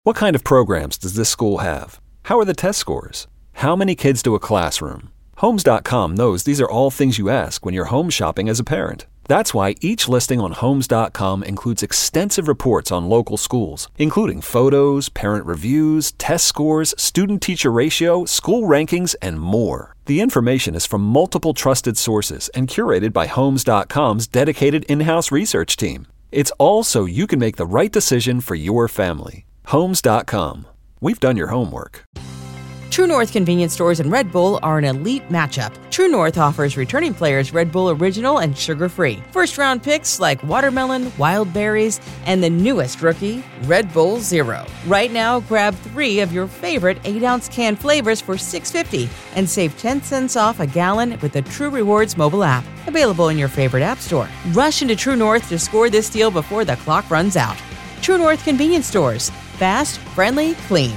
What kind of programs does this school have? How are the test scores? How many kids do a classroom? Homes.com knows these are all things you ask when you're home shopping as a parent. That's why each listing on Homes.com includes extensive reports on local schools, including photos, parent reviews, test scores, student-teacher ratio, school rankings, and more. The information is from multiple trusted sources and curated by Homes.com's dedicated in-house research team. It's all so you can make the right decision for your family. Homes.com. We've done your homework. True North convenience stores and Red Bull are an elite matchup. True North offers returning players Red Bull Original and sugar-free. First-round picks like watermelon, wild berries, and the newest rookie, Red Bull Zero. Right now, grab 3 of your favorite 8-ounce can flavors for $6.50 and save 10 cents off a gallon with the True Rewards mobile app. Available in your favorite app store. Rush into True North to score this deal before the clock runs out. True North convenience stores. Fast, friendly, clean.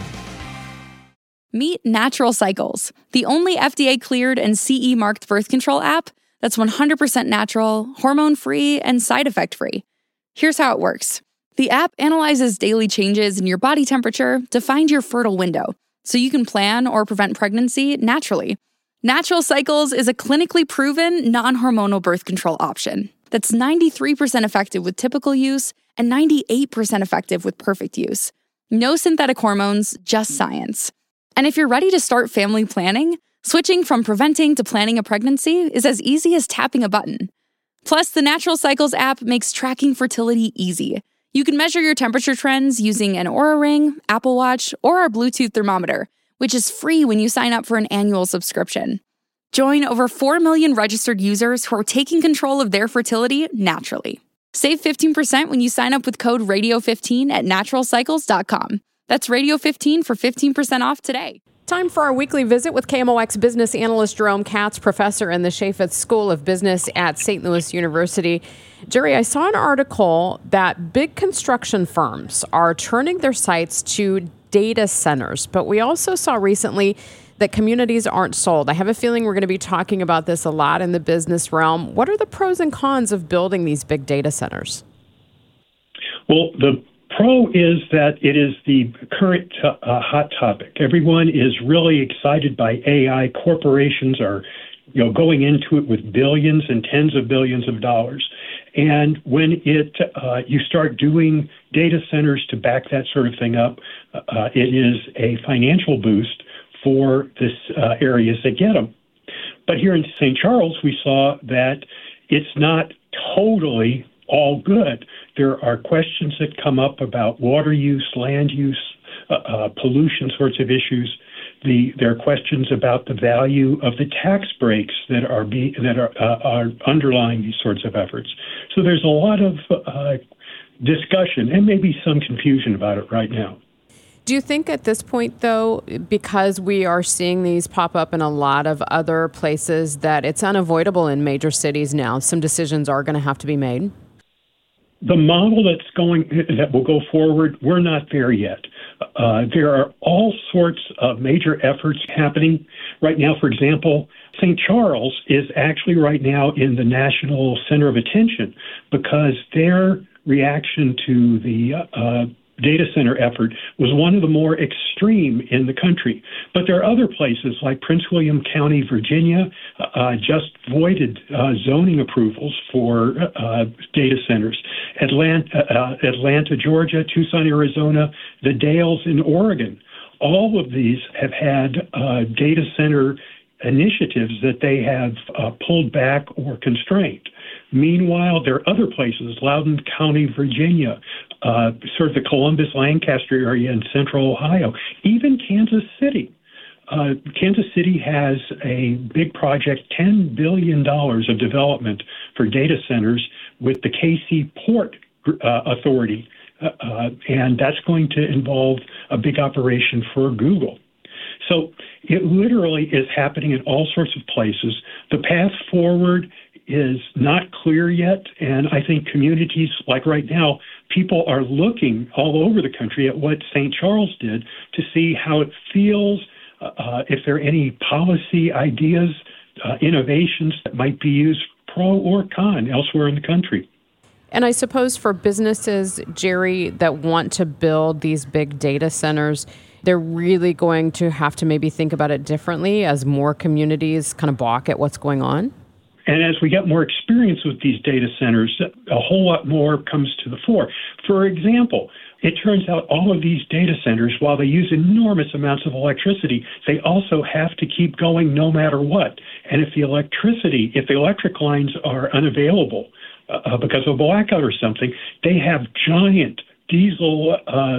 Meet Natural Cycles, the only FDA-cleared and CE-marked birth control app that's 100% natural, hormone-free, and side effect-free. Here's how it works. The app analyzes daily changes in your body temperature to find your fertile window, so you can plan or prevent pregnancy naturally. Natural Cycles is a clinically proven, non-hormonal birth control option that's 93% effective with typical use and 98% effective with perfect use. No synthetic hormones, just science. And if you're ready to start family planning, switching from preventing to planning a pregnancy is as easy as tapping a button. Plus, the Natural Cycles app makes tracking fertility easy. You can measure your temperature trends using an Oura Ring, Apple Watch, or our Bluetooth thermometer, which is free when you sign up for an annual subscription. Join over 4 million registered users who are taking control of their fertility naturally. Save 15% when you sign up with code RADIO15 at naturalcycles.com. That's Radio15 for 15% off today. Time for our weekly visit with KMOX business analyst Jerome Katz, professor in the Chaffetz School of Business at St. Louis University. Jerry, I saw an article that big construction firms are turning their sites to data centers, but we also saw recently that communities aren't sold. I have a feeling we're going to be talking about this a lot in the business realm. What are the pros and cons of building these big data centers? Well, the pro is that it is the current hot topic. Everyone is really excited by AI. Corporations are, going into it with billions and tens of billions of dollars. And when you start doing data centers to back that sort of thing up, it is a financial boost for this areas that get them. But here in St. Charles, we saw that it's not totally all good. There are questions that come up about water use, land use, pollution sorts of issues. There are questions about the value of the tax breaks that are underlying these sorts of efforts. So there's a lot of discussion and maybe some confusion about it right now. Do you think at this point, though, because we are seeing these pop up in a lot of other places, that it's unavoidable in major cities now? Some decisions are going to have to be made? The model that will go forward, we're not there yet. There are all sorts of major efforts happening right now. For example, St. Charles is actually right now in the national center of attention because their reaction to the data center effort was one of the more extreme in the country. But there are other places like Prince William County, Virginia, just voided zoning approvals for data centers. Atlanta, Georgia, Tucson, Arizona, the Dales in Oregon. All of these have had data center initiatives that they have pulled back or constrained. Meanwhile, there are other places, Loudoun County, Virginia, sort of the Columbus, Lancaster area in central Ohio, even Kansas City. Kansas City has a big project, $10 billion of development for data centers with the KC Port Authority, and that's going to involve a big operation for Google. So it literally is happening in all sorts of places. The path forward is not clear yet, and I think communities, like right now, people are looking all over the country at what St. Charles did to see how it feels, if there are any policy ideas, innovations that might be used pro or con elsewhere in the country. And I suppose for businesses, Jerry, that want to build these big data centers, they're really going to have to maybe think about it differently as more communities kind of balk at what's going on? And as we get more experience with these data centers, a whole lot more comes to the fore. For example, it turns out all of these data centers, while they use enormous amounts of electricity, they also have to keep going no matter what. And if the electric lines are unavailable because of a blackout or something, they have giant diesel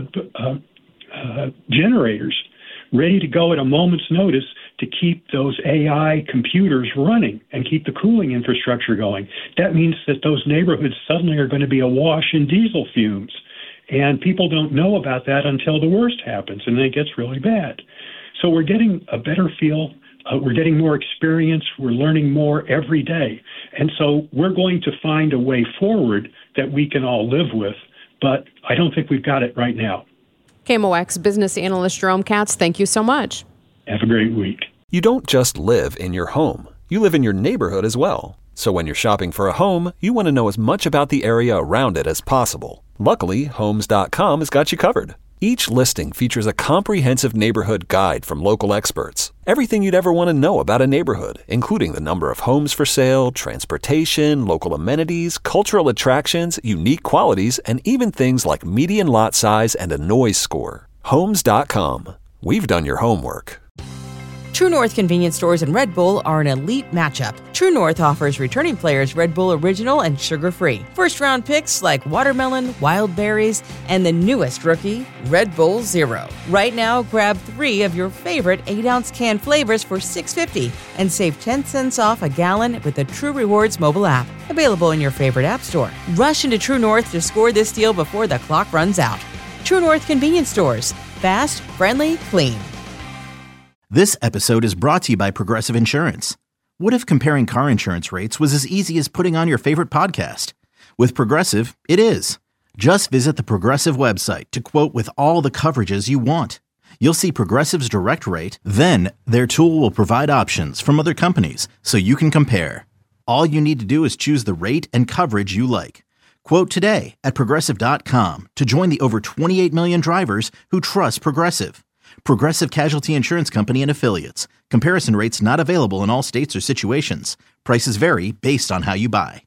generators ready to go at a moment's notice to keep those AI computers running and keep the cooling infrastructure going. That means that those neighborhoods suddenly are going to be awash in diesel fumes. And people don't know about that until the worst happens, and then it gets really bad. So we're getting a better feel. We're getting more experience. We're learning more every day. And so we're going to find a way forward that we can all live with. But I don't think we've got it right now. KMOX business analyst Jerome Katz, thank you so much. Have a great week. You don't just live in your home. You live in your neighborhood as well. So when you're shopping for a home, you want to know as much about the area around it as possible. Luckily, Homes.com has got you covered. Each listing features a comprehensive neighborhood guide from local experts. Everything you'd ever want to know about a neighborhood, including the number of homes for sale, transportation, local amenities, cultural attractions, unique qualities, and even things like median lot size and a noise score. Homes.com. We've done your homework. True North convenience stores and Red Bull are an elite matchup. True North offers returning players Red Bull Original and sugar-free. First-round picks like watermelon, wild berries, and the newest rookie, Red Bull Zero. Right now, grab 3 of your favorite 8-ounce can flavors for $6.50 and save 10 cents off a gallon with the True Rewards mobile app. Available in your favorite app store. Rush into True North to score this deal before the clock runs out. True North convenience stores. Fast, friendly, clean. This episode is brought to you by Progressive Insurance. What if comparing car insurance rates was as easy as putting on your favorite podcast? With Progressive, it is. Just visit the Progressive website to quote with all the coverages you want. You'll see Progressive's direct rate, then their tool will provide options from other companies so you can compare. All you need to do is choose the rate and coverage you like. Quote today at Progressive.com to join the over 28 million drivers who trust Progressive. Progressive Casualty Insurance Company and Affiliates. Comparison rates not available in all states or situations. Prices vary based on how you buy.